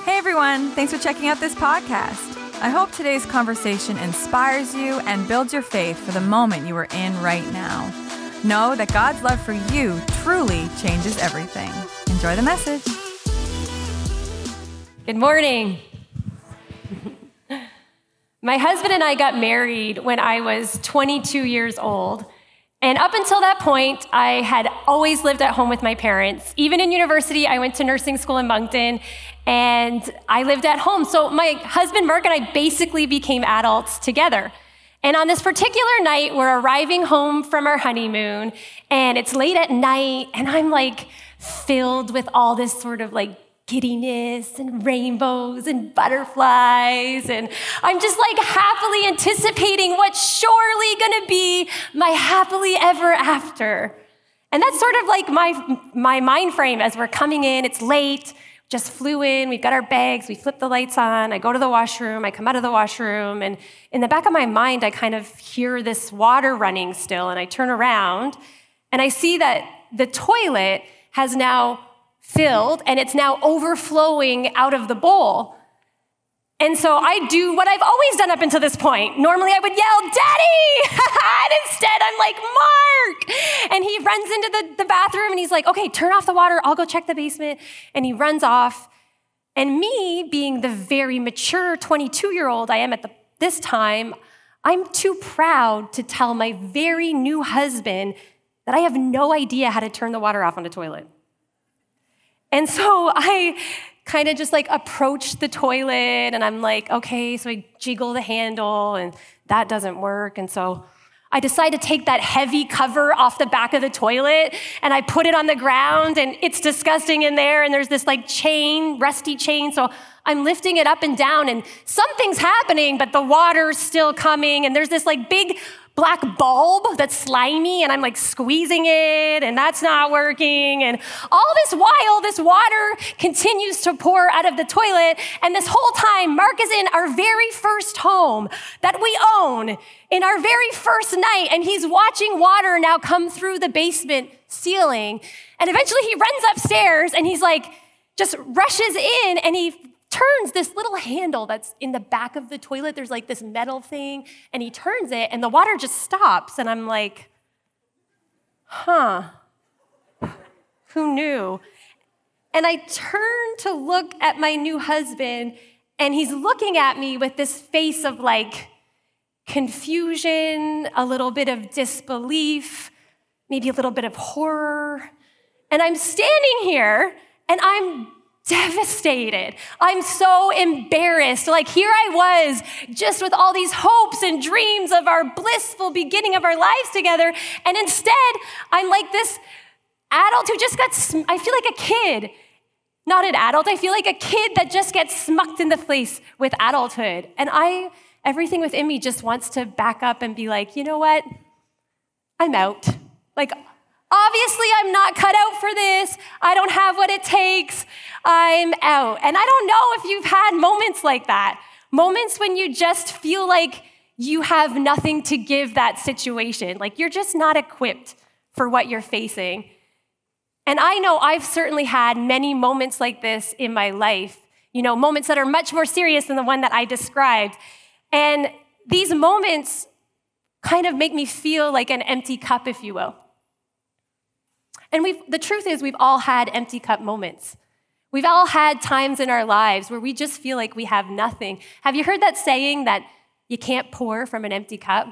Hey everyone, thanks for checking out this podcast. I hope today's conversation inspires you and builds your faith for the moment you are in right now. Know that God's love for you truly changes everything. Enjoy the message. Good morning. My husband and I got married when I was 22 years old. And up until that point, I had always lived at home with my parents. Even in university, I went to nursing school in Moncton, and I lived at home. So my husband, Mark, and I basically became adults together. And on this particular night, we're arriving home from our honeymoon, and it's late at night, and I'm like filled with all this sort of like giddiness and rainbows and butterflies. And I'm just like happily anticipating what's surely gonna be my happily ever after. And that's sort of like my mind frame as we're coming in. It's late, just flew in, we've got our bags, we flip the lights on, I go to the washroom, I come out of the washroom, and in the back of my mind, I kind of hear this water running still, and I turn around, and I see that the toilet has now filled, and it's now overflowing out of the bowl. And so I do what I've always done up until this point. Normally I would yell, "Daddy!" And instead I'm like, "Mark!" And he runs into the bathroom and he's like, "Okay, turn off the water. I'll go check the basement." And he runs off. And me, being the very mature 22-year-old I am at this time, I'm too proud to tell my very new husband that I have no idea how to turn the water off on the toilet. And so I kind of just like approach the toilet and I'm like, okay, so I jiggle the handle and that doesn't work. And so I decide to take that heavy cover off the back of the toilet and I put it on the ground and it's disgusting in there. And there's this like chain, rusty chain. So I'm lifting it up and down and something's happening, but the water's still coming. And there's this like big black bulb that's slimy and I'm like squeezing it and that's not working. And all this while, this water continues to pour out of the toilet. And this whole time, Mark is in our very first home that we own in our very first night. And he's watching water now come through the basement ceiling. And eventually he runs upstairs and he's like, just rushes in and he turns this little handle that's in the back of the toilet. There's like this metal thing, and he turns it, and the water just stops. And I'm like, who knew? And I turn to look at my new husband, and he's looking at me with this face of like confusion, a little bit of disbelief, maybe a little bit of horror. And I'm standing here, and I'm devastated. I'm so embarrassed. Like here I was just with all these hopes and dreams of our blissful beginning of our lives together. And instead, I'm like this adult who just I feel like a kid, not an adult. I feel like a kid that just gets smucked in the face with adulthood. And everything within me just wants to back up and be like, you know what? I'm out. Like, obviously, I'm not cut out for this. I don't have what it takes. I'm out. And I don't know if you've had moments like that, moments when you just feel like you have nothing to give that situation, like you're just not equipped for what you're facing. And I know I've certainly had many moments like this in my life, moments that are much more serious than the one that I described. And these moments kind of make me feel like an empty cup, if you will. And the truth is, we've all had empty cup moments. We've all had times in our lives where we just feel like we have nothing. Have you heard that saying that you can't pour from an empty cup?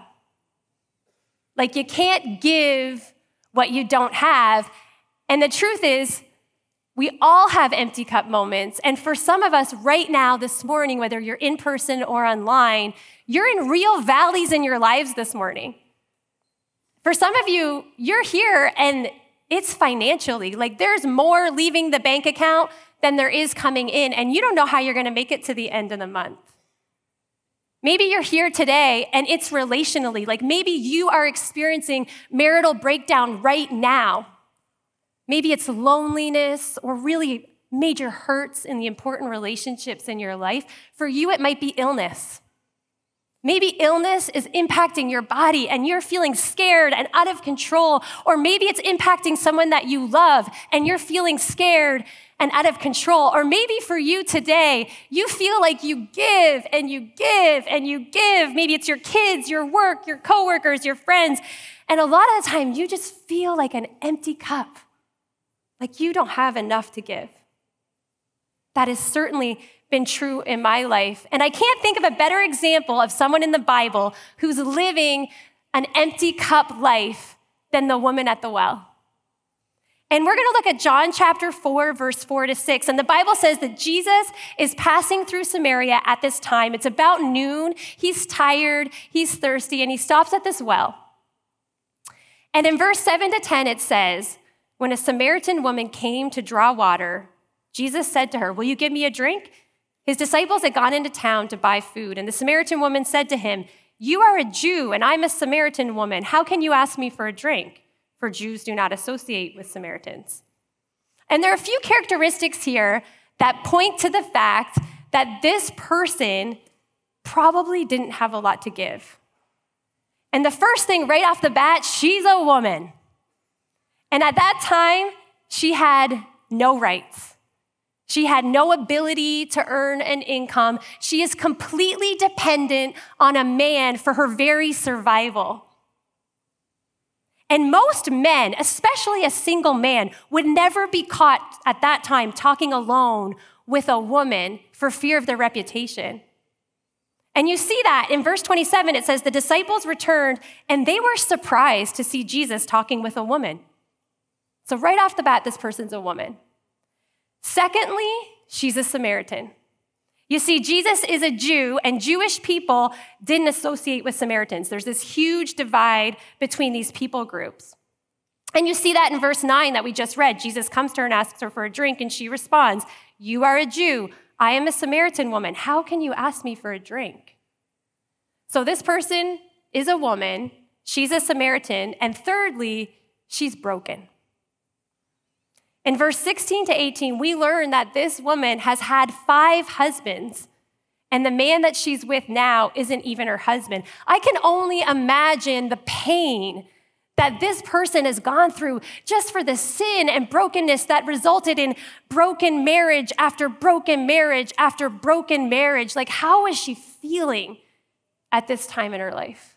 Like you can't give what you don't have. And the truth is, we all have empty cup moments. And for some of us right now, this morning, whether you're in person or online, you're in real valleys in your lives this morning. For some of you, you're here and it's financially, like there's more leaving the bank account than there is coming in, and you don't know how you're going to make it to the end of the month. Maybe you're here today and it's relationally, like maybe you are experiencing marital breakdown right now. Maybe it's loneliness or really major hurts in the important relationships in your life. For you, it might be illness. Maybe illness is impacting your body and you're feeling scared and out of control. Or maybe it's impacting someone that you love and you're feeling scared and out of control. Or maybe for you today, you feel like you give and you give and you give. Maybe it's your kids, your work, your coworkers, your friends. And a lot of the time, you just feel like an empty cup, like you don't have enough to give. That has certainly been true in my life. And I can't think of a better example of someone in the Bible who's living an empty cup life than the woman at the well. And we're going to look at John chapter 4, verse 4-6. And the Bible says that Jesus is passing through Samaria at this time. It's about noon. He's tired, he's thirsty, and he stops at this well. And in verse 7-10, it says, when a Samaritan woman came to draw water, Jesus said to her, "Will you give me a drink?" His disciples had gone into town to buy food, and the Samaritan woman said to him, "You are a Jew, and I'm a Samaritan woman. How can you ask me for a drink?" For Jews do not associate with Samaritans. And there are a few characteristics here that point to the fact that this person probably didn't have a lot to give. And the first thing right off the bat, she's a woman. And at that time, she had no rights. She had no ability to earn an income. She is completely dependent on a man for her very survival. And most men, especially a single man, would never be caught at that time talking alone with a woman for fear of their reputation. And you see that in verse 27, it says, the disciples returned and they were surprised to see Jesus talking with a woman. So right off the bat, this person's a woman. Secondly, she's a Samaritan. You see, Jesus is a Jew, and Jewish people didn't associate with Samaritans. There's this huge divide between these people groups. And you see that in verse 9 that we just read. Jesus comes to her and asks her for a drink, and she responds, "You are a Jew. I am a Samaritan woman. How can you ask me for a drink?" So this person is a woman. She's a Samaritan. And thirdly, she's broken. In verse 16-18, we learn that this woman has had 5 husbands, and the man that she's with now isn't even her husband. I can only imagine the pain that this person has gone through just for the sin and brokenness that resulted in broken marriage after broken marriage after broken marriage. Like, how is she feeling at this time in her life?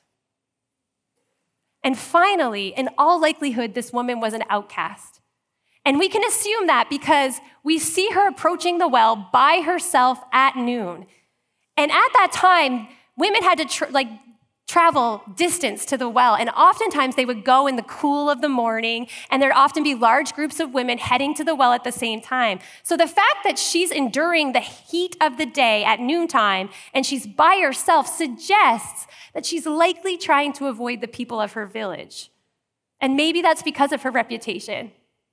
And finally, in all likelihood, this woman was an outcast. And we can assume that because we see her approaching the well by herself at noon. And at that time, women had to travel distance to the well. And oftentimes they would go in the cool of the morning, and there'd often be large groups of women heading to the well at the same time. So the fact that she's enduring the heat of the day at noontime and she's by herself suggests that she's likely trying to avoid the people of her village. And maybe that's because of her reputation.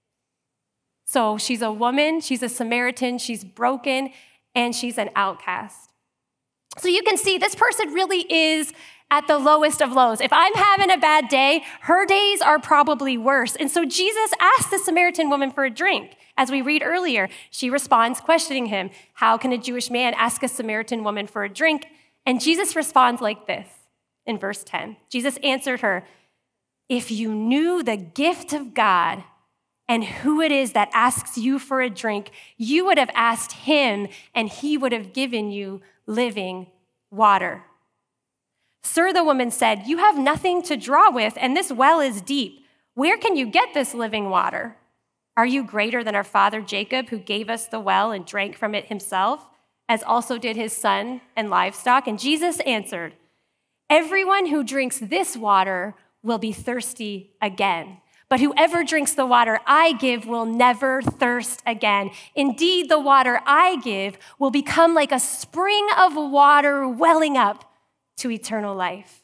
So she's a woman, she's a Samaritan, she's broken, and she's an outcast. So you can see this person really is at the lowest of lows. If I'm having a bad day, her days are probably worse. And so Jesus asks the Samaritan woman for a drink. As we read earlier, she responds, questioning him, "How can a Jewish man ask a Samaritan woman for a drink?" And Jesus responds like this in verse 10. Jesus answered her, "If you knew the gift of God and who it is that asks you for a drink, you would have asked him, and he would have given you living water." "Sir," the woman said, "you have nothing to draw with, and this well is deep. Where can you get this living water? Are you greater than our father Jacob, who gave us the well and drank from it himself, as also did his son and livestock?" And Jesus answered, "Everyone who drinks this water will be thirsty again. But whoever drinks the water I give will never thirst again. Indeed, the water I give will become like a spring of water welling up to eternal life."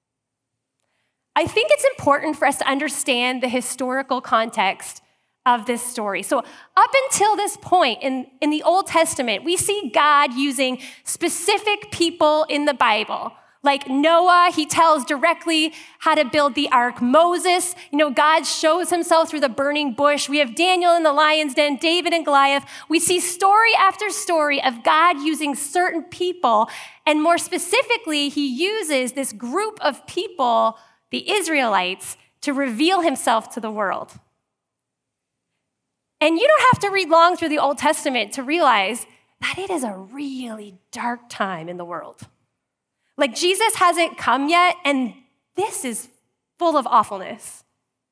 I think it's important for us to understand the historical context of this story. So up until this point in the Old Testament, we see God using specific people in the Bible, Like Noah, he tells directly how to build the ark. Moses, God shows himself through the burning bush. We have Daniel in the lion's den, David and Goliath. We see story after story of God using certain people. And more specifically, he uses this group of people, the Israelites, to reveal himself to the world. And you don't have to read long through the Old Testament to realize that it is a really dark time in the world. Like Jesus hasn't come yet, and this is full of awfulness.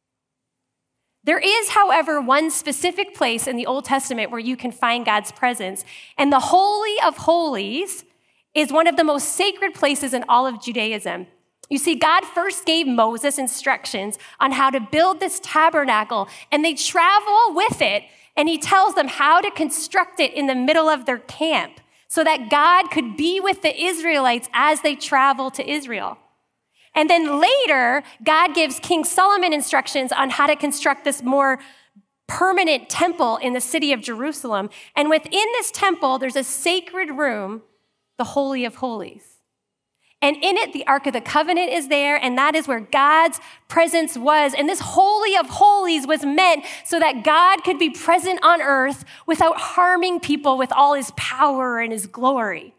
There is, however, one specific place in the Old Testament where you can find God's presence, and the Holy of Holies is one of the most sacred places in all of Judaism. You see, God first gave Moses instructions on how to build this tabernacle, and they travel with it, and he tells them how to construct it in the middle of their camp, so that God could be with the Israelites as they travel to Israel. And then later, God gives King Solomon instructions on how to construct this more permanent temple in the city of Jerusalem. And within this temple, there's a sacred room, the Holy of Holies. And in it, the Ark of the Covenant is there, and that is where God's presence was. And this Holy of Holies was meant so that God could be present on earth without harming people with all his power and his glory.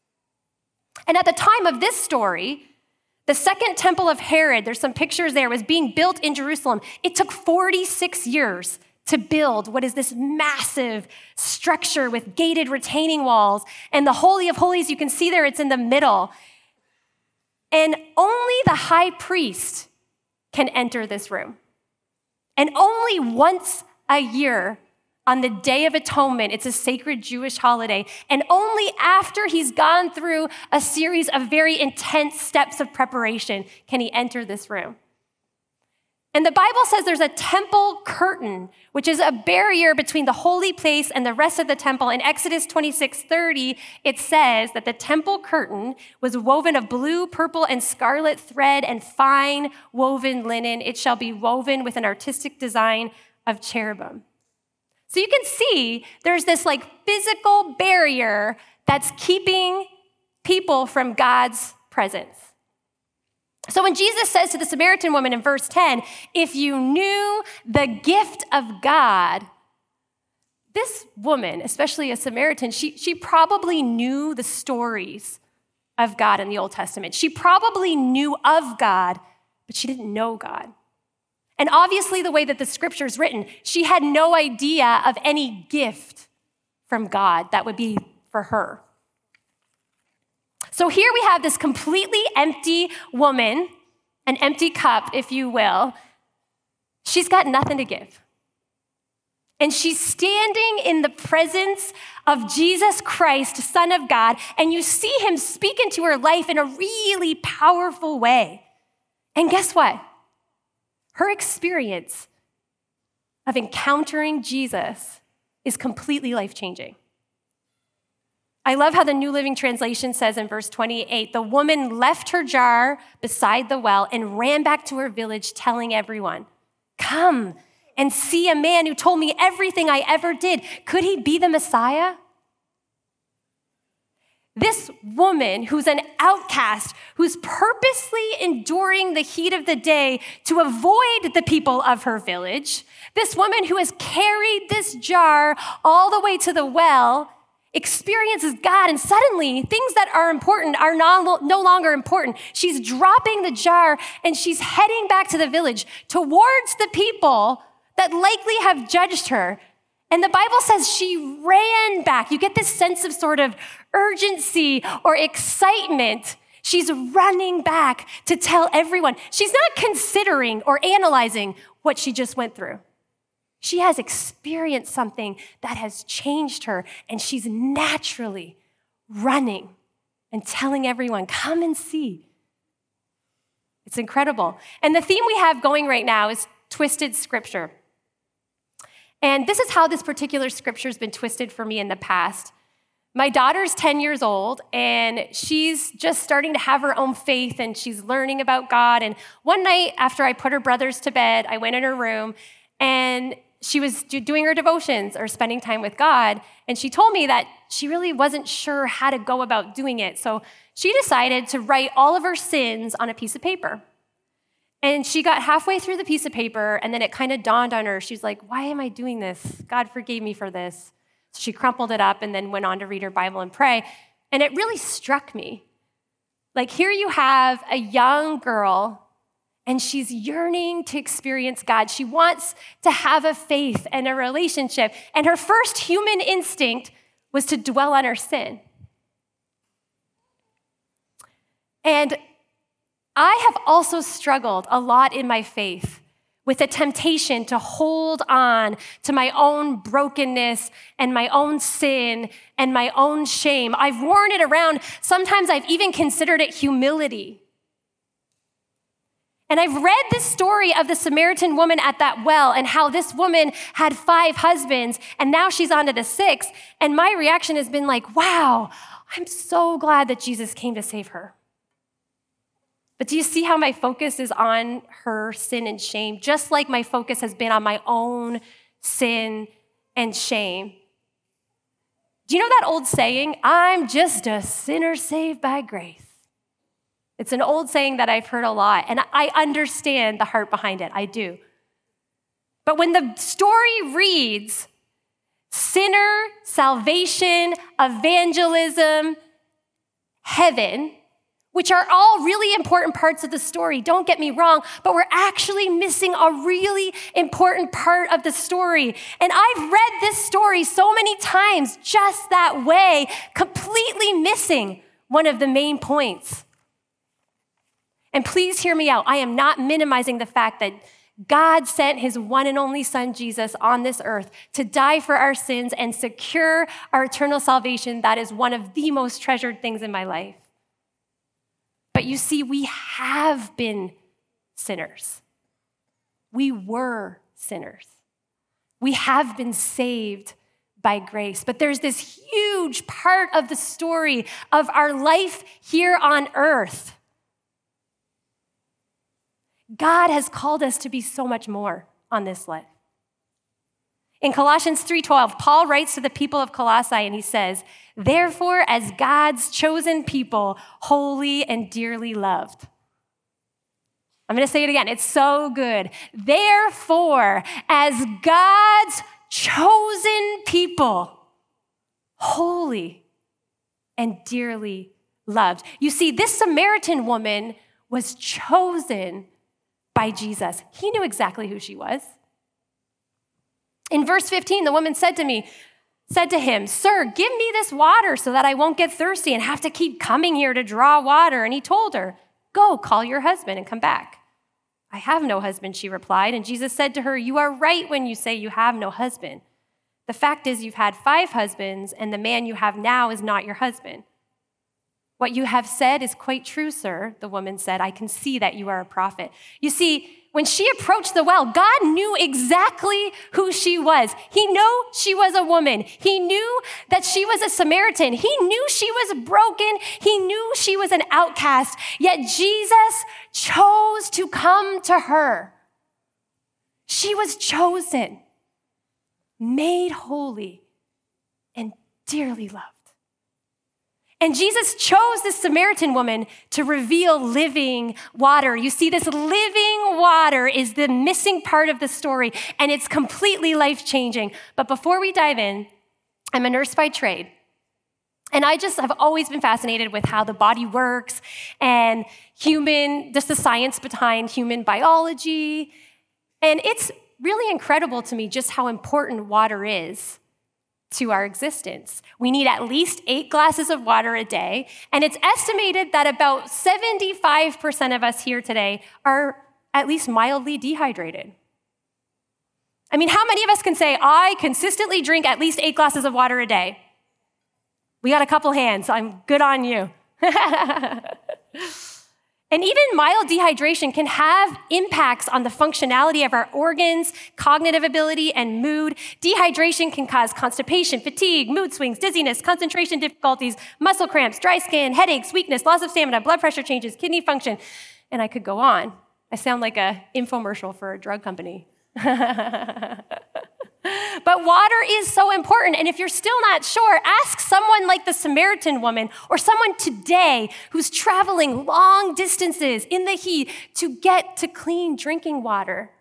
And at the time of this story, the second temple of Herod, there's some pictures there, was being built in Jerusalem. It took 46 years to build what is this massive structure with gated retaining walls. And the Holy of Holies, you can see there, it's in the middle. And only the high priest can enter this room. And only once a year on the Day of Atonement, it's a sacred Jewish holiday, and only after he's gone through a series of very intense steps of preparation can he enter this room. And the Bible says there's a temple curtain, which is a barrier between the holy place and the rest of the temple. In Exodus 26:30, it says that the temple curtain was woven of blue, purple, and scarlet thread and fine woven linen. It shall be woven with an artistic design of cherubim. So you can see there's this physical barrier that's keeping people from God's presence. So when Jesus says to the Samaritan woman in verse 10, if you knew the gift of God, this woman, especially a Samaritan, she probably knew the stories of God in the Old Testament. She probably knew of God, but she didn't know God. And obviously the way that the scripture is written, she had no idea of any gift from God that would be for her. So here we have this completely empty woman, an empty cup, if you will. She's got nothing to give. And she's standing in the presence of Jesus Christ, Son of God, and you see him speak into her life in a really powerful way. And guess what? Her experience of encountering Jesus is completely life-changing. I love how the New Living Translation says in verse 28, the woman left her jar beside the well and ran back to her village telling everyone, come and see a man who told me everything I ever did. Could he be the Messiah? This woman who's an outcast, who's purposely enduring the heat of the day to avoid the people of her village, this woman who has carried this jar all the way to the well, experiences God, and suddenly things that are important are no longer important. She's dropping the jar and she's heading back to the village towards the people that likely have judged her. And the Bible says she ran back. You get this sense of sort of urgency or excitement. She's running back to tell everyone. She's not considering or analyzing what she just went through. She has experienced something that has changed her, and she's naturally running and telling everyone, come and see. It's incredible. And the theme we have going right now is twisted scripture. And this is how this particular scripture has been twisted for me in the past. My daughter's 10 years old, and she's just starting to have her own faith, and she's learning about God. And one night after I put her brothers to bed, I went in her room, and she was doing her devotions or spending time with God, and she told me that she really wasn't sure how to go about doing it. So she decided to write all of her sins on a piece of paper. And she got halfway through the piece of paper, and then it kind of dawned on her. She's like, why am I doing this? God forgave me for this. So she crumpled it up and then went on to read her Bible and pray. And it really struck me. Like, here you have a young girl, and she's yearning to experience God. She wants to have a faith and a relationship. And her first human instinct was to dwell on her sin. And I have also struggled a lot in my faith with a temptation to hold on to my own brokenness and my own sin and my own shame. I've worn it around. Sometimes I've even considered it humility. And I've read this story of the Samaritan woman at that well and how this woman had 5 husbands and now she's on to the 6th. And my reaction has been like, wow, I'm so glad that Jesus came to save her. But do you see how my focus is on her sin and shame, just like my focus has been on my own sin and shame? Do you know that old saying, I'm just a sinner saved by grace? It's an old saying that I've heard a lot, and I understand the heart behind it. I do. But when the story reads, sinner, salvation, evangelism, heaven, which are all really important parts of the story, don't get me wrong, but we're actually missing a really important part of the story. And I've read this story so many times just that way, completely missing one of the main points. And please hear me out. I am not minimizing the fact that God sent his one and only son, Jesus, on this earth to die for our sins and secure our eternal salvation. That is one of the most treasured things in my life. But you see, we have been sinners. We were sinners. We have been saved by grace. But there's this huge part of the story of our life here on earth. God has called us to be so much more on this life. In Colossians 3:12, Paul writes to the people of Colossae and he says, therefore, as God's chosen people, holy and dearly loved. I'm going to say it again. It's so good. Therefore, as God's chosen people, holy and dearly loved. You see, this Samaritan woman was chosen by Jesus. He knew exactly who she was. In verse 15, the woman said to him, sir, give me this water so that I won't get thirsty and have to keep coming here to draw water. And he told her, go, call your husband and come back. I have no husband, she replied. And Jesus said to her, you are right when you say you have no husband. The fact is you've had 5 husbands, and the man you have now is not your husband. What you have said is quite true, sir, the woman said. I can see that you are a prophet. You see, when she approached the well, God knew exactly who she was. He knew she was a woman. He knew that she was a Samaritan. He knew she was broken. He knew she was an outcast. Yet Jesus chose to come to her. She was chosen, made holy, and dearly loved. And Jesus chose this Samaritan woman to reveal living water. You see, this living water is the missing part of the story, and it's completely life-changing. But before we dive in, I'm a nurse by trade. And I just have always been fascinated with how the body works and just the science behind human biology. And it's really incredible to me just how important water is to our existence. We need at least 8 glasses of water a day, and it's estimated that about 75% of us here today are at least mildly dehydrated. I mean, how many of us can say, I consistently drink at least 8 glasses of water a day? We got a couple hands. I'm good on you. And even mild dehydration can have impacts on the functionality of our organs, cognitive ability, and mood. Dehydration can cause constipation, fatigue, mood swings, dizziness, concentration difficulties, muscle cramps, dry skin, headaches, weakness, loss of stamina, blood pressure changes, kidney function. And I could go on. I sound like an infomercial for a drug company. But water is so important. And if you're still not sure, ask someone like the Samaritan woman or someone today who's traveling long distances in the heat to get to clean drinking water.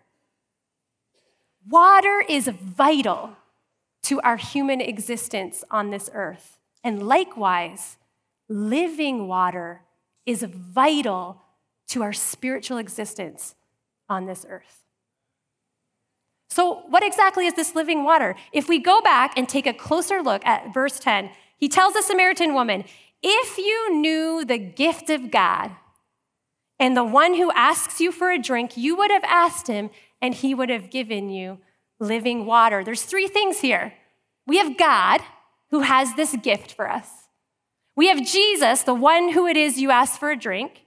Water is vital to our human existence on this earth. And likewise, living water is vital to our spiritual existence on this earth. So what exactly is this living water? If we go back and take a closer look at verse 10, he tells the Samaritan woman, if you knew the gift of God and the one who asks you for a drink, you would have asked him and he would have given you living water. There's three things here. We have God who has this gift for us. We have Jesus, the one who it is you ask for a drink.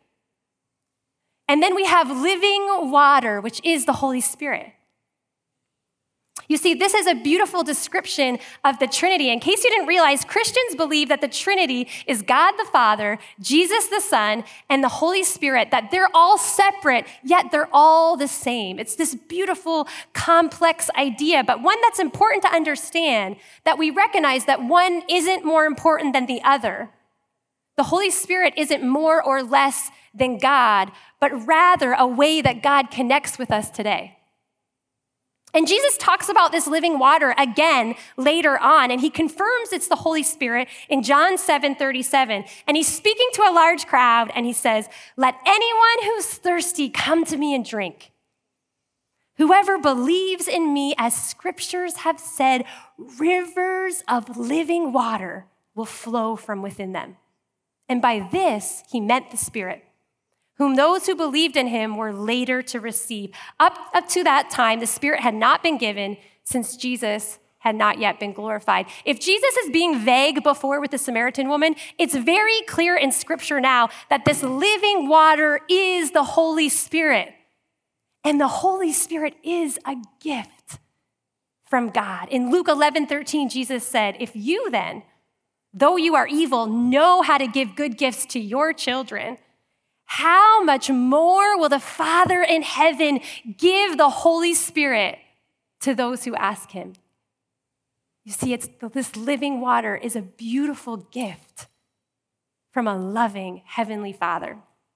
And then we have living water, which is the Holy Spirit. You see, this is a beautiful description of the Trinity. In case you didn't realize, Christians believe that the Trinity is God the Father, Jesus the Son, and the Holy Spirit, that they're all separate, yet they're all the same. It's this beautiful, complex idea, but one that's important to understand, that we recognize that one isn't more important than the other. The Holy Spirit isn't more or less than God, but rather a way that God connects with us today. And Jesus talks about this living water again later on, and he confirms it's the Holy Spirit in John 7:37. And he's speaking to a large crowd, and he says, let anyone who's thirsty come to me and drink. Whoever believes in me, as scriptures have said, rivers of living water will flow from within them. And by this, he meant the Spirit, whom those who believed in him were later to receive. Up to that time, the Spirit had not been given since Jesus had not yet been glorified. If Jesus is being vague before with the Samaritan woman, it's very clear in Scripture now that this living water is the Holy Spirit. And the Holy Spirit is a gift from God. In Luke 11:13, Jesus said, if you then, though you are evil, know how to give good gifts to your children, how much more will the Father in heaven give the Holy Spirit to those who ask him? You see, this living water is a beautiful gift from a loving Heavenly Father.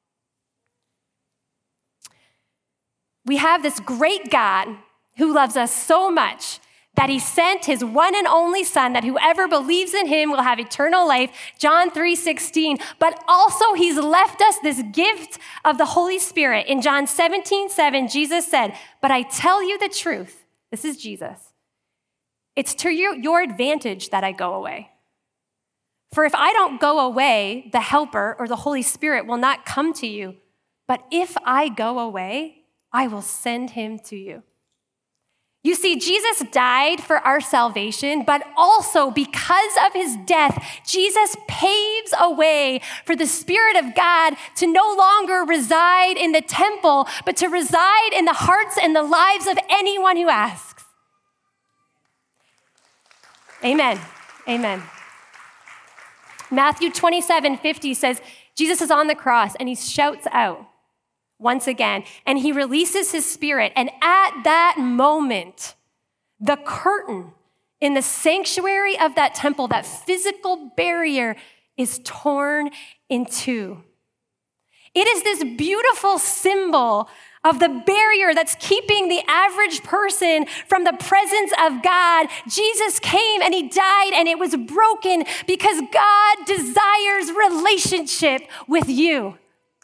We have this great God who loves us so much that he sent his one and only Son, that whoever believes in him will have eternal life, John 3:16. But also he's left us this gift of the Holy Spirit. In John 17:7, Jesus said, but I tell you the truth, this is Jesus, it's to your advantage that I go away. For if I don't go away, the Helper or the Holy Spirit will not come to you. But if I go away, I will send him to you. You see, Jesus died for our salvation, but also because of his death, Jesus paves a way for the Spirit of God to no longer reside in the temple, but to reside in the hearts and the lives of anyone who asks. Amen. Amen. Matthew 27:50 says, Jesus is on the cross and he shouts out once again, and he releases his Spirit. And at that moment, the curtain in the sanctuary of that temple, that physical barrier, is torn in two. It is this beautiful symbol of the barrier that's keeping the average person from the presence of God. Jesus came and he died and it was broken because God desires relationship with you.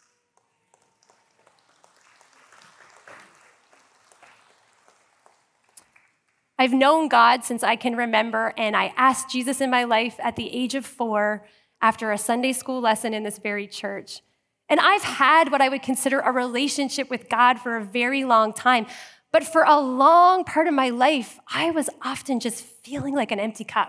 I've known God since I can remember, and I asked Jesus in my life at the age of 4 after a Sunday school lesson in this very church. And I've had what I would consider a relationship with God for a very long time. But for a long part of my life, I was often just feeling like an empty cup.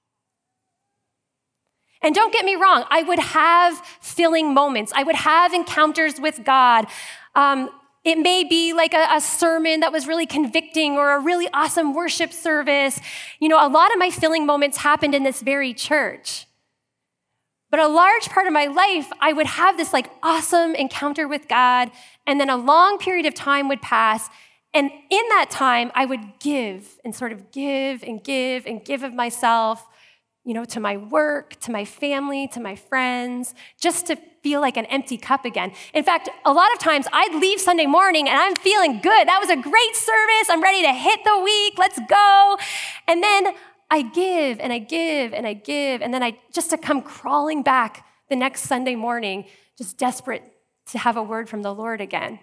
And don't get me wrong, I would have filling moments. I would have encounters with God. It may be like a sermon that was really convicting or a really awesome worship service. You know, a lot of my filling moments happened in this very church. But a large part of my life, I would have this like awesome encounter with God, and then a long period of time would pass, And in that time, I would give and sort of give and give and give of myself, to my work, to my family, to my friends, just to feel like an empty cup again. In fact, a lot of times I'd leave Sunday morning and I'm feeling good. That was a great service. I'm ready to hit the week. Let's go. And then I give and I give and I give. And then just to come crawling back the next Sunday morning, just desperate to have a word from the Lord again.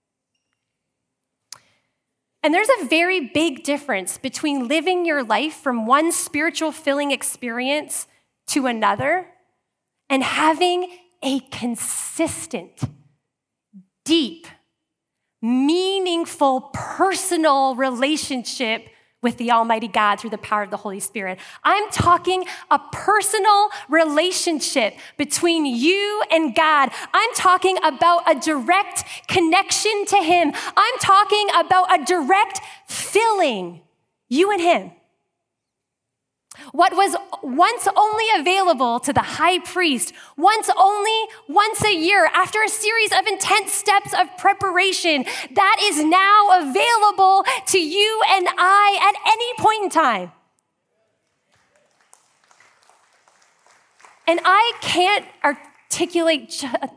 And there's a very big difference between living your life from one spiritual filling experience to another and having a consistent, deep, meaningful, personal relationship with the Almighty God through the power of the Holy Spirit. I'm talking a personal relationship between you and God. I'm talking about a direct connection to Him. I'm talking about a direct filling, you and Him. What was once only available to the high priest, once a year, after a series of intense steps of preparation, that is now available to you and I at any point in time. And I can't articulate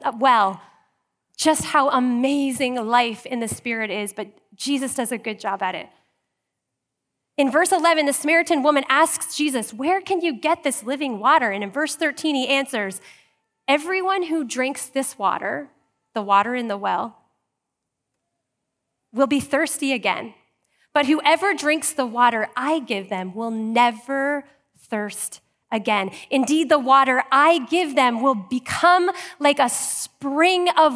just how amazing life in the Spirit is, but Jesus does a good job at it. In verse 11, the Samaritan woman asks Jesus, "Where can you get this living water?" And in verse 13, he answers, "Everyone who drinks this water, the water in the well, will be thirsty again. But whoever drinks the water I give them will never thirst again. Indeed, the water I give them will become like a spring of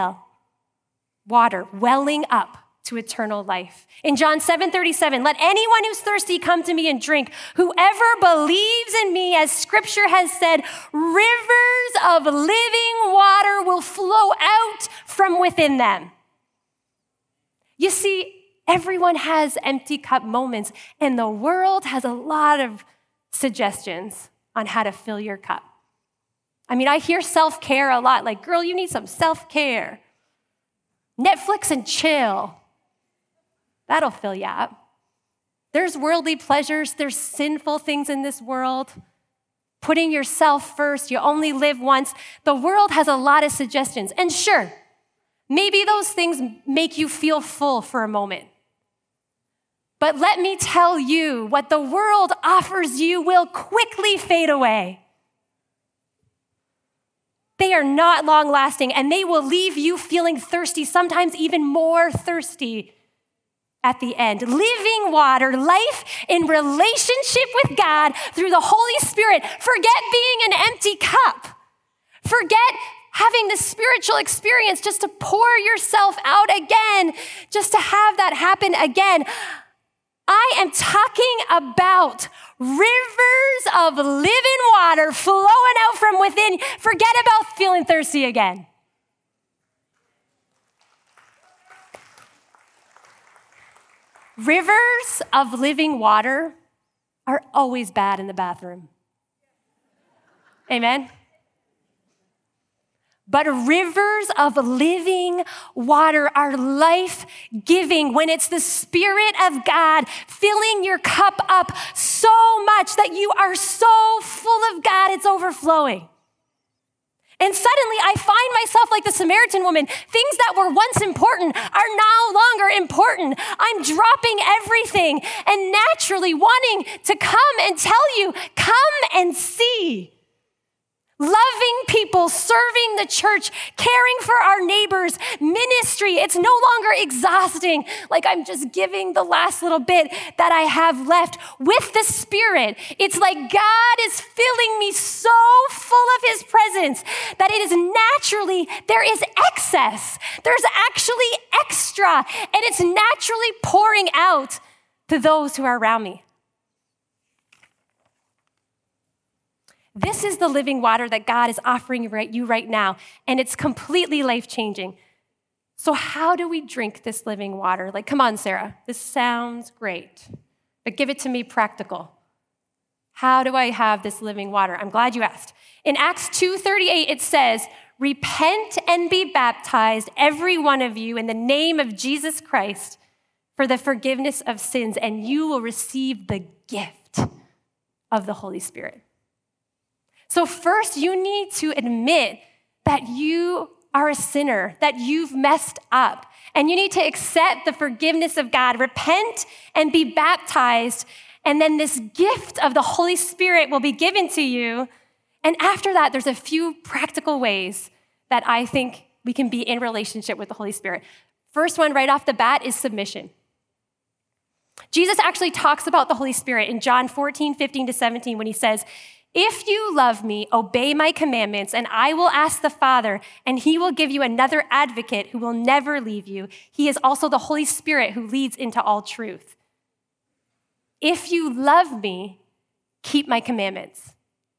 water welling up to eternal life." In John 7:37, "Let anyone who's thirsty come to me and drink. Whoever believes in me, as scripture has said, rivers of living water will flow out from within them." You see, everyone has empty cup moments, and the world has a lot of suggestions on how to fill your cup. I hear self-care a lot, like, girl, you need some self-care. Netflix and chill. That'll fill you up. There's worldly pleasures. There's sinful things in this world. Putting yourself first. You only live once. The world has a lot of suggestions. And sure, maybe those things make you feel full for a moment. But let me tell you, what the world offers you will quickly fade away. They are not long-lasting, and they will leave you feeling thirsty, sometimes even more thirsty at the end. Living water, life in relationship with God through the Holy Spirit. Forget being an empty cup. Forget having the spiritual experience just to pour yourself out again, just to have that happen again. I am talking about rivers of living water flowing out from within. Forget about feeling thirsty again. Rivers of living water are always bad in the bathroom. Amen? But rivers of living water are life-giving when it's the Spirit of God filling your cup up so much that you are so full of God, it's overflowing. And suddenly I find myself like the Samaritan woman. Things that were once important are no longer important. I'm dropping everything and naturally wanting to come and tell you, come and see. Loving people, serving the church, caring for our neighbors, ministry. It's no longer exhausting, like I'm just giving the last little bit that I have left. With the Spirit, it's like God is filling me so full of His presence that it is naturally, there is excess. There's actually extra, and it's naturally pouring out to those who are around me. This is the living water that God is offering you right now, and it's completely life-changing. So how do we drink this living water? Like, come on, Sarah, this sounds great, but give it to me practical. How do I have this living water? I'm glad you asked. In Acts 2:38, it says, "Repent and be baptized, every one of you, in the name of Jesus Christ, for the forgiveness of sins, and you will receive the gift of the Holy Spirit. So first, you need to admit that you are a sinner, that you've messed up, and you need to accept the forgiveness of God, repent and be baptized, and then this gift of the Holy Spirit will be given to you. And after that, there's a few practical ways that I think we can be in relationship with the Holy Spirit. First one right off the bat is submission. Jesus actually talks about the Holy Spirit in John 14:15-17 when he says, "If you love me, obey my commandments, and I will ask the Father, and he will give you another advocate who will never leave you. He is also the Holy Spirit who leads into all truth." If you love me, keep my commandments.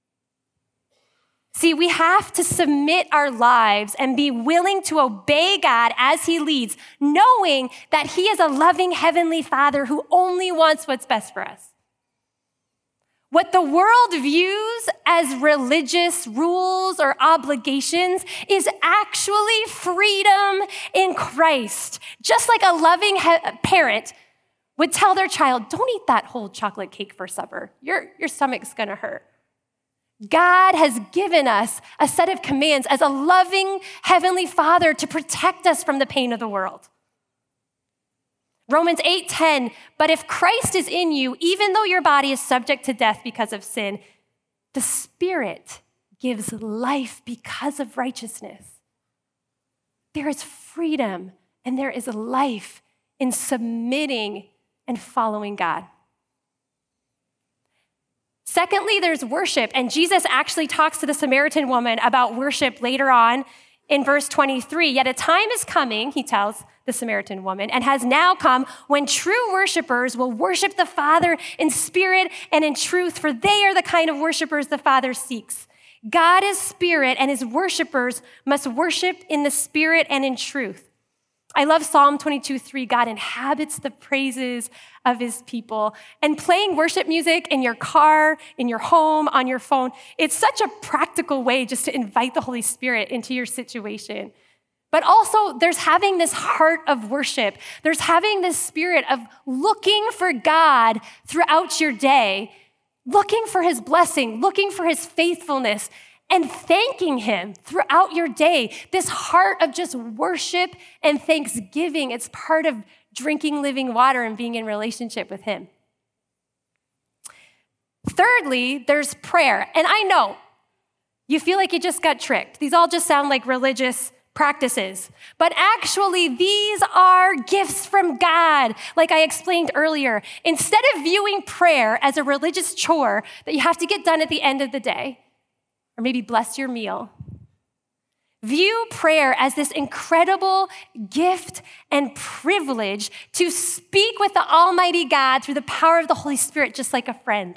See, we have to submit our lives and be willing to obey God as he leads, knowing that he is a loving heavenly Father who only wants what's best for us. What the world views as religious rules or obligations is actually freedom in Christ. Just like a loving parent would tell their child, don't eat that whole chocolate cake for supper. Your stomach's gonna hurt. God has given us a set of commands as a loving heavenly Father to protect us from the pain of the world. Romans 8:10, but if Christ is in you, even though your body is subject to death because of sin, the Spirit gives life because of righteousness. There is freedom and there is life in submitting and following God. Secondly, there's worship, and Jesus actually talks to the Samaritan woman about worship later on in verse 23. Yet a time is coming, he tells the Samaritan woman, and has now come when true worshipers will worship the Father in spirit and in truth, for they are the kind of worshipers the Father seeks. God is spirit, and his worshipers must worship in the spirit and in truth. I love Psalm 22:3. God inhabits the praises of his people. And playing worship music in your car, in your home, on your phone, it's such a practical way just to invite the Holy Spirit into your situation. But also, there's having this heart of worship. There's having this spirit of looking for God throughout your day, looking for his blessing, looking for his faithfulness, and thanking him throughout your day. This heart of just worship and thanksgiving, it's part of drinking living water and being in relationship with him. Thirdly, there's prayer. And I know you feel like you just got tricked. These all just sound like religious practices. But actually, these are gifts from God, like I explained earlier. Instead of viewing prayer as a religious chore that you have to get done at the end of the day, or maybe bless your meal, view prayer as this incredible gift and privilege to speak with the Almighty God through the power of the Holy Spirit, just like a friend.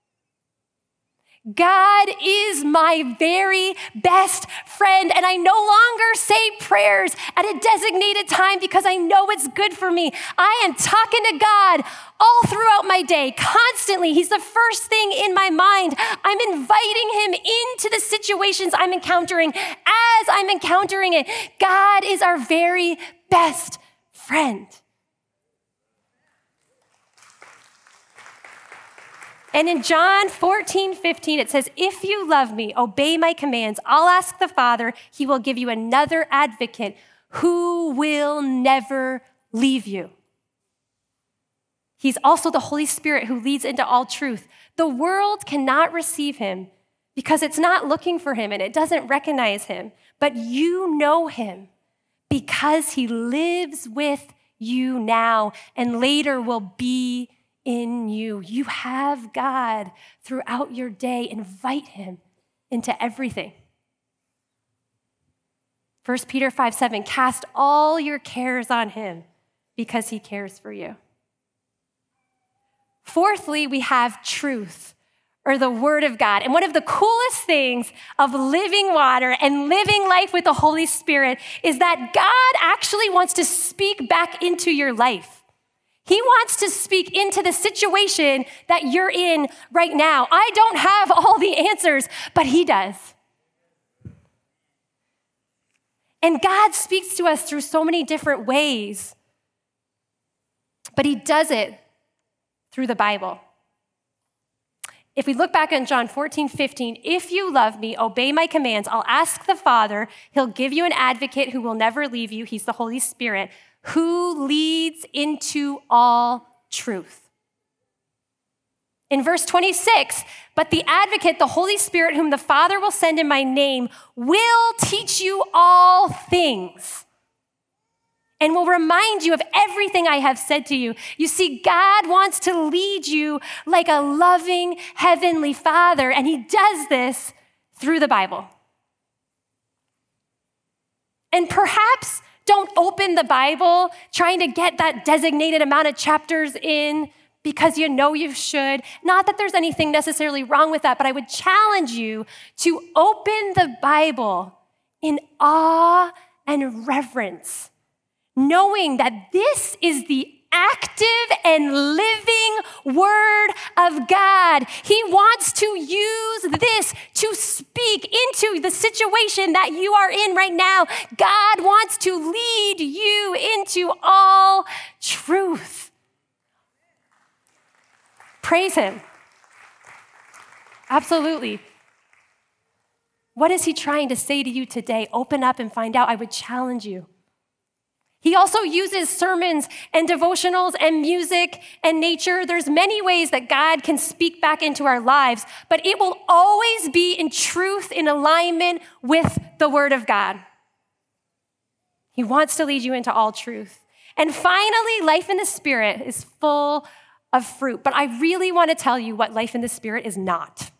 God is my very best friend, and I no longer say prayers at a designated time because I know it's good for me. I am talking to God all throughout my day, constantly. He's the first thing in my mind. I'm inviting him into the situations I'm encountering as I'm encountering it. God is our very best friend. And in John 14:15, it says, if you love me, obey my commands. I'll ask the Father, he will give you another advocate who will never leave you. He's also the Holy Spirit who leads into all truth. The world cannot receive him because it's not looking for him and it doesn't recognize him. But you know him because he lives with you now and later will be in you. You have God throughout your day. Invite him into everything. 1 Peter 5:7, cast all your cares on him because he cares for you. Fourthly, we have truth, or the word of God. And one of the coolest things of living water and living life with the Holy Spirit is that God actually wants to speak back into your life. He wants to speak into the situation that you're in right now. I don't have all the answers, but he does. And God speaks to us through so many different ways. but he does it through the Bible. If we look back on John 14:15, if you love me, obey my commands, I'll ask the Father, he'll give you an advocate who will never leave you. He's the Holy Spirit, who leads into all truth. In verse 26, but the advocate, the Holy Spirit, whom the Father will send in my name, will teach you all things and will remind you of everything I have said to you. You see, God wants to lead you like a loving heavenly Father, and he does this through the Bible. And perhaps don't open the Bible trying to get that designated amount of chapters in because you know you should. Not that there's anything necessarily wrong with that, but I would challenge you to open the Bible in awe and reverence, knowing that this is the active and living word of God. He wants to use this to speak into the situation that you are in right now. God wants to lead you into all truth. Praise him. Absolutely. What is he trying to say to you today? Open up and find out. I would challenge you. He also uses sermons and devotionals and music and nature. There's many ways that God can speak back into our lives, but it will always be in truth, in alignment with the Word of God. He wants to lead you into all truth. And finally, life in the Spirit is full of fruit, but I really want to tell you what life in the Spirit is not.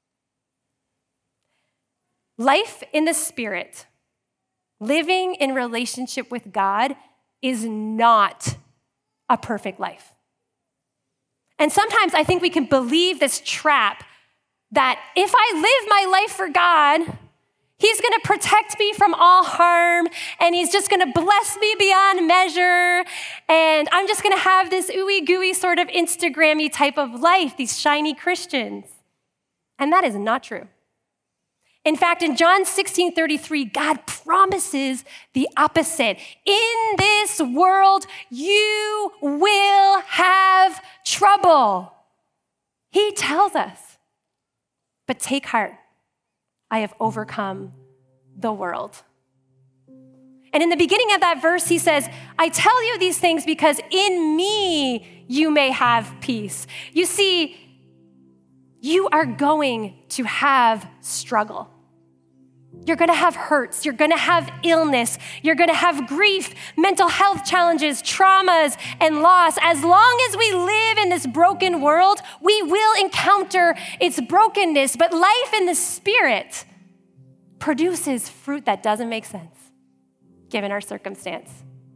Life in the Spirit, living in relationship with God, is not a perfect life. And sometimes I think we can believe this trap that if I live my life for God, he's going to protect me from all harm, and he's just going to bless me beyond measure, and I'm just going to have this ooey gooey sort of Instagram-y type of life, these shiny Christians. And that is not true. In fact, in John 16:33, God promises the opposite. In this world, you will have trouble. He tells us, but take heart, I have overcome the world. And in the beginning of that verse, he says, I tell you these things because in me you may have peace. You see, you are going to have struggle. You're going to have hurts. You're going to have illness. You're going to have grief, mental health challenges, traumas, and loss. As long as we live in this broken world, we will encounter its brokenness. But life in the Spirit produces fruit that doesn't make sense, given our circumstance.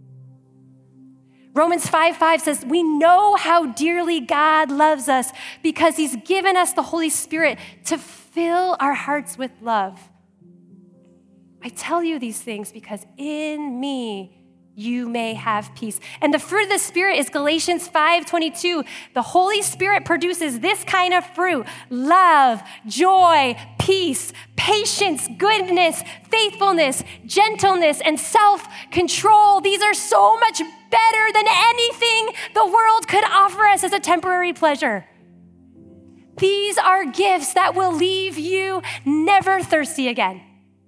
Romans 5:5 says, we know how dearly God loves us because he's given us the Holy Spirit to fill our hearts with love. I tell you these things because in me you may have peace. And the fruit of the Spirit is Galatians 5:22. The Holy Spirit produces this kind of fruit: love, joy, peace, patience, goodness, faithfulness, gentleness, and self-control. These are so much better than anything the world could offer us as a temporary pleasure. These are gifts that will leave you never thirsty again.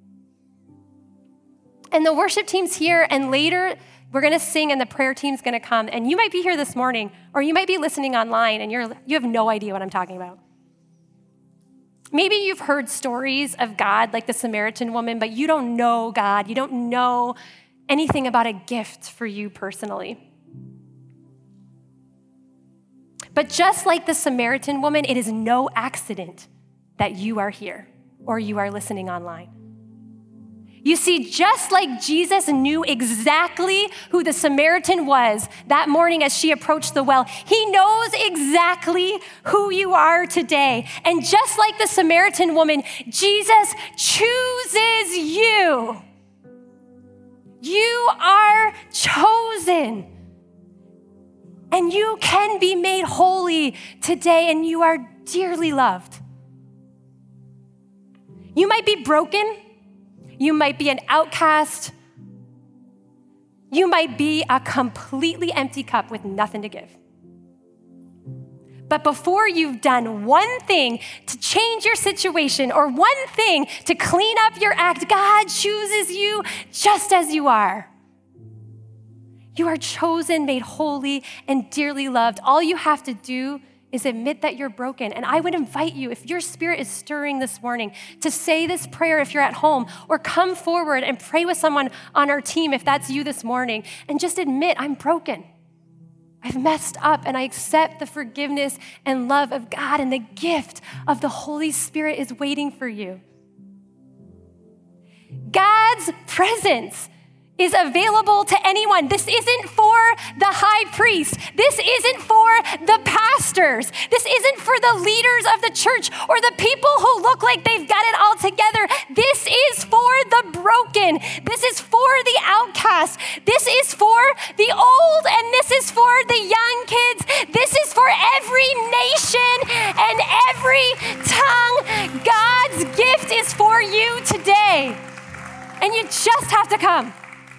And the worship team's here, and later we're going to sing and the prayer team's going to come. And you might be here this morning, or you might be listening online and you have no idea what I'm talking about. Maybe you've heard stories of God like the Samaritan woman, but you don't know God. You don't know anything about a gift for you personally. But just like the Samaritan woman, it is no accident that you are here or you are listening online. You see, just like Jesus knew exactly who the Samaritan was that morning as she approached the well, he knows exactly who you are today. And just like the Samaritan woman, Jesus chooses you. You are chosen. And you can be made holy today, and you are dearly loved. You might be broken. You might be an outcast. You might be a completely empty cup with nothing to give. But before you've done one thing to change your situation or one thing to clean up your act, God chooses you just as you are. You are chosen, made holy, and dearly loved. All you have to do is admit that you're broken. And I would invite you, if your spirit is stirring this morning, to say this prayer if you're at home, or come forward and pray with someone on our team if that's you this morning, and just admit, I'm broken. I've messed up, and I accept the forgiveness and love of God, and the gift of the Holy Spirit is waiting for you. God's presence is available to anyone. This isn't for the high priest. This isn't for the pastors. This isn't for the leaders of the church or the people who look like they've got it all together. This is for the broken. This is for the outcast. This is for the old, and this is for the young kids. This is for every nation and every tongue. God's gift is for you today. And you just have to come.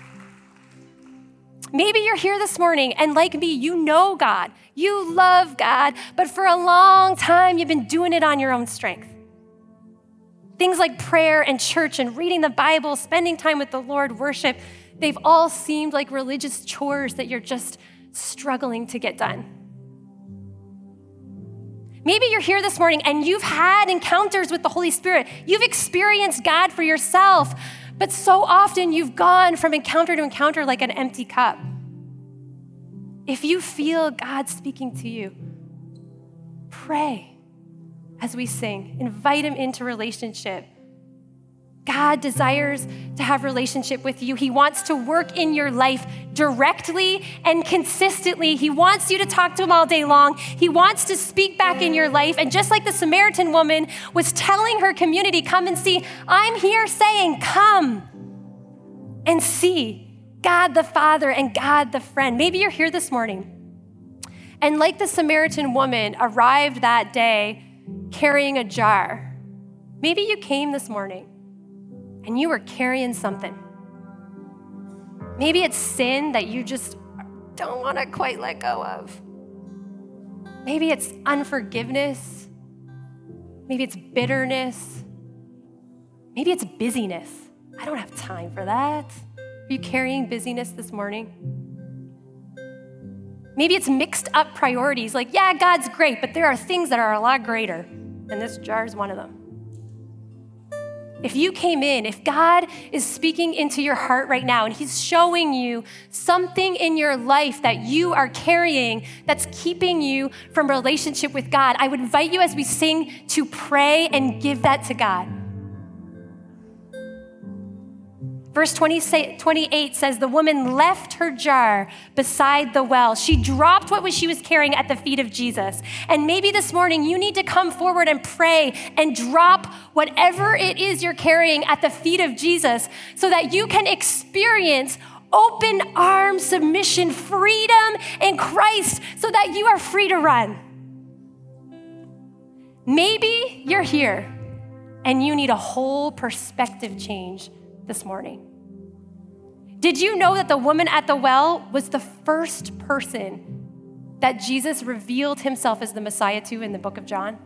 Maybe you're here this morning and like me, you know God, you love God, but for a long time you've been doing it on your own strength. Things like prayer and church and reading the Bible, spending time with the Lord, worship, they've all seemed like religious chores that you're just struggling to get done. Maybe you're here this morning and you've had encounters with the Holy Spirit. You've experienced God for yourself, but so often you've gone from encounter to encounter like an empty cup. If you feel God speaking to you, pray as we sing. Invite him into relationship. God desires to have relationship with you. He wants to work in your life directly and consistently. He wants you to talk to him all day long. He wants to speak back in your life. And just like the Samaritan woman was telling her community, come and see, I'm here saying, come and see God the Father and God the friend. Maybe you're here this morning, and like the Samaritan woman arrived that day carrying a jar. Maybe you came this morning and you were carrying something. Maybe it's sin that you just don't want to quite let go of. Maybe it's unforgiveness. Maybe it's bitterness. Maybe it's busyness. I don't have time for that. Are you carrying busyness this morning? Maybe it's mixed up priorities. Like, yeah, God's great, but there are things that are a lot greater, and this jar is one of them. If you came in, if God is speaking into your heart right now and he's showing you something in your life that you are carrying that's keeping you from relationship with God, I would invite you as we sing to pray and give that to God. Verse 28 says, the woman left her jar beside the well. She dropped what she was carrying at the feet of Jesus. And maybe this morning you need to come forward and pray and drop whatever it is you're carrying at the feet of Jesus so that you can experience open arm submission, freedom in Christ, so that you are free to run. Maybe you're here and you need a whole perspective change this morning. Did you know that the woman at the well was the first person that Jesus revealed himself as the Messiah to in the book of John?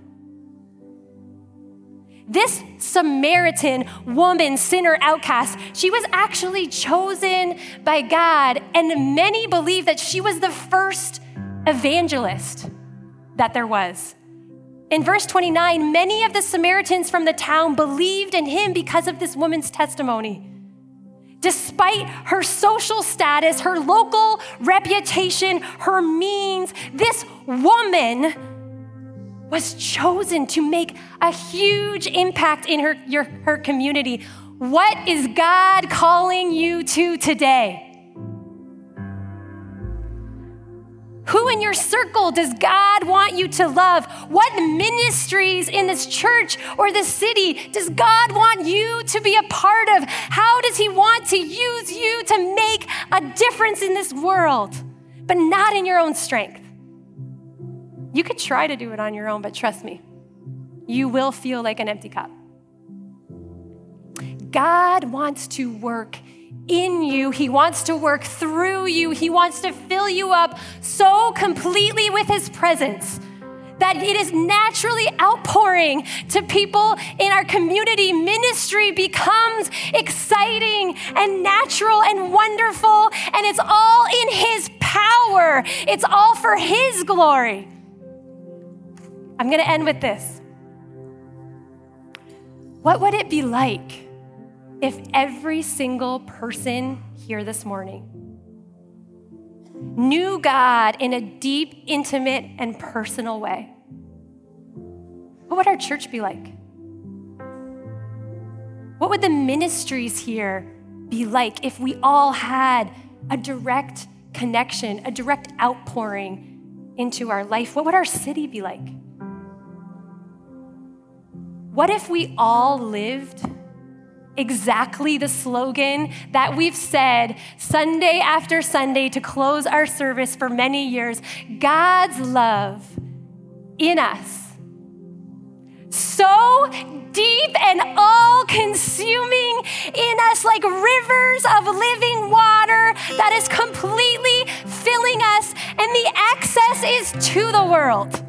This Samaritan woman, sinner, outcast, she was actually chosen by God, and many believe that she was the first evangelist that there was. In verse 29, many of the Samaritans from the town believed in him because of this woman's testimony. Despite her social status, her local reputation, her means, this woman was chosen to make a huge impact in her community. What is God calling you to today? Who in your circle does God want you to love? What ministries in this church or this city does God want you to be a part of? How does he want to use you to make a difference in this world, but not in your own strength? You could try to do it on your own, but trust me, you will feel like an empty cup. God wants to work in you. He wants to work through you. He wants to fill you up so completely with his presence that it is naturally outpouring to people in our community. Ministry becomes exciting and natural and wonderful, and it's all in his power. It's all for his glory. I'm going to end with this. What would it be like if every single person here this morning knew God in a deep, intimate, and personal way? What would our church be like? What would the ministries here be like if we all had a direct connection, a direct outpouring into our life? What would our city be like? What if we all lived exactly the slogan that we've said Sunday after Sunday to close our service for many years? God's love in us, so deep and all-consuming in us, like rivers of living water that is completely filling us, and the access is to the world.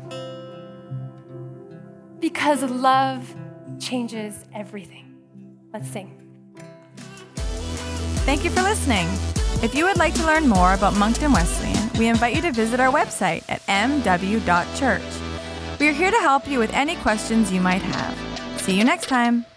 Because love changes everything. Let's sing. Thank you for listening. If you would like to learn more about Moncton Wesleyan, we invite you to visit our website at mw.church. We are here to help you with any questions you might have. See you next time.